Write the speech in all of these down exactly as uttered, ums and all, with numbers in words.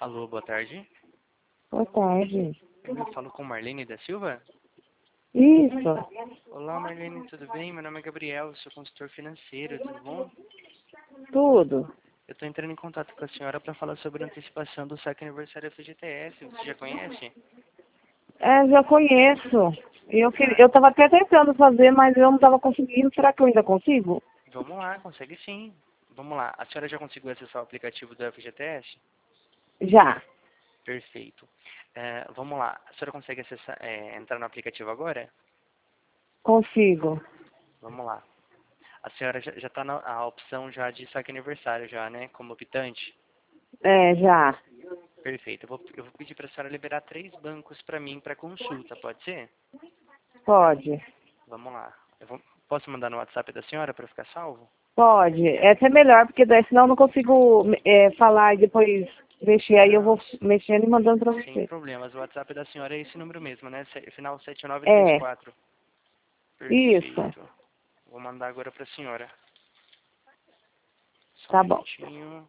Alô, boa tarde. Boa tarde. Eu falo com Marlene da Silva? Isso, Olá, Marlene, tudo bem? Meu nome é Gabriel, sou consultor financeiro, tudo bom? tudo. Eu estou entrando em contato com a senhora para falar sobre a antecipação do saque aniversário F G T S. Você já conhece? É, já conheço. Eu queria, eu estava até tentando fazer, mas eu não estava conseguindo. Será que eu ainda consigo? Vamos lá, consegue sim. Vamos lá. A senhora já conseguiu acessar o aplicativo do F G T S? Já. Perfeito. É, vamos lá. A senhora consegue acessar, é, entrar no aplicativo agora? Consigo. Vamos lá. A senhora já está na a opção já de saque aniversário já, né? Como optante? É, já. Perfeito. Eu vou, eu vou pedir para a senhora liberar três bancos para mim para consulta, pode ser? Pode. Vamos lá. Eu vou, posso mandar no WhatsApp da senhora para ficar salvo? Pode. Essa é melhor, porque daí senão eu não consigo é, falar e depois mexer. Aí eu vou mexendo e mandando para Sem você. problemas. O WhatsApp da senhora é esse número mesmo, né? Se- Final sete nove três É, quatro. isso. Perfeito. Vou mandar agora para a senhora. Só um Tá bom. minutinho.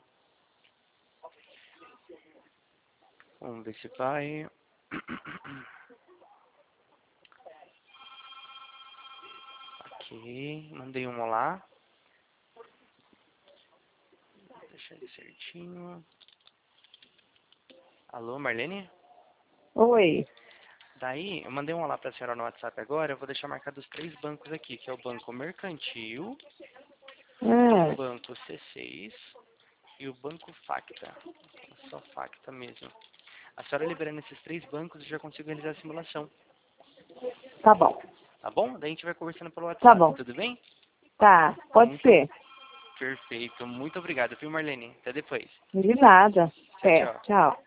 Vamos ver se vai. Ok. Mandei um olá. Deixa ele certinho. Alô, Marlene? Oi. Daí, eu mandei um olá para a senhora no WhatsApp agora. Eu vou deixar marcado os três bancos aqui, que é o Banco Mercantil, o Hum, Banco C seis e o Banco Facta. Só Facta mesmo. A senhora liberando esses três bancos, eu já consigo realizar a simulação. tá bom. Tá bom? Daí a gente vai conversando pelo Tá WhatsApp, bom. tudo bem? Tá. Pode Muito ser. perfeito. Muito obrigado, viu, Marlene? Até depois. De nada. Tchau, É, tchau. tchau.